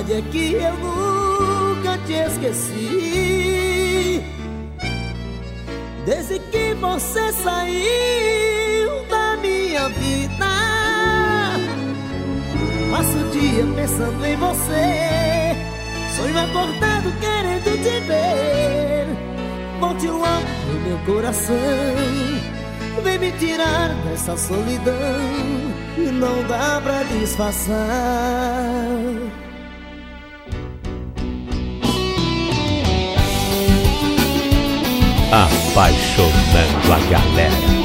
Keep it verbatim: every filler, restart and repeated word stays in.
verdade é que eu nunca te esqueci. Desde que você saiu da minha vida, passo o dia pensando em você, sonho acordado querendo te ver. Bote o amor no meu coração, vem me tirar dessa solidão e não dá pra disfarçar. Apaixonando a galera.